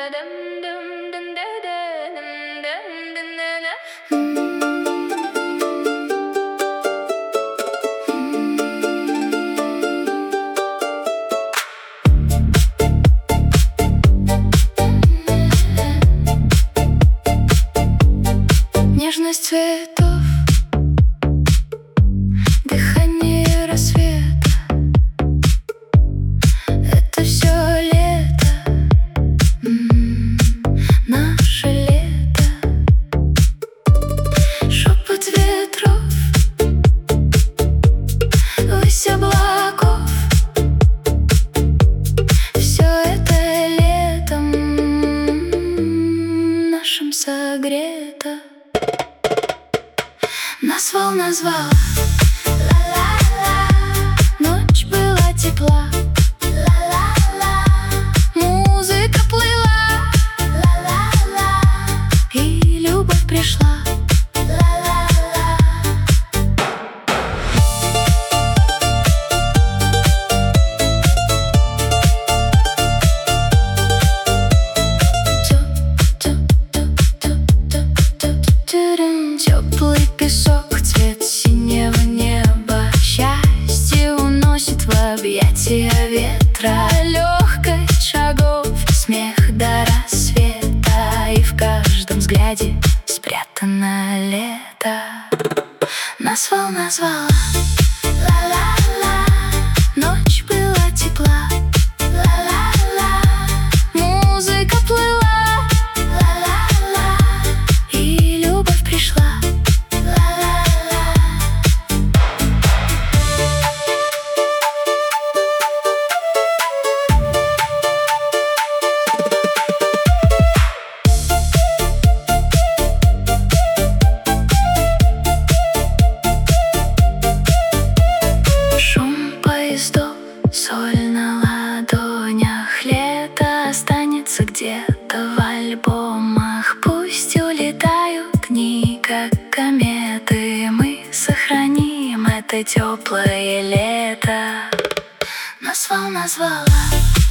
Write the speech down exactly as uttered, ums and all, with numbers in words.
Нежность цветов, дыхание рассвета — это все лето, м-м, наше лето. Шепот ветров, высь облаков — все это летом нашим согрето. Нас волна звала, ла-ла-ла. Ночь была тепла, ла-ла-ла. Музыка плыла, ла-ла-ла. И любовь пришла, ла-ла-ла. Теплый песок, цвет синего неба, счастье уносит в объятия ветра. Легкость шагов, смех до рассвета, и в каждом взгляде спрятано лето. Нас волна звала, ла-ла-ла. Ночь была тепла, ла-ла-ла. Музыка плыла, ла-ла-ла. И любовь пришла. Соль на ладонях, лето останется где-то в альбомах. Пусть улетают дни, как кометы, мы сохраним это теплое лето. Нас волна звала.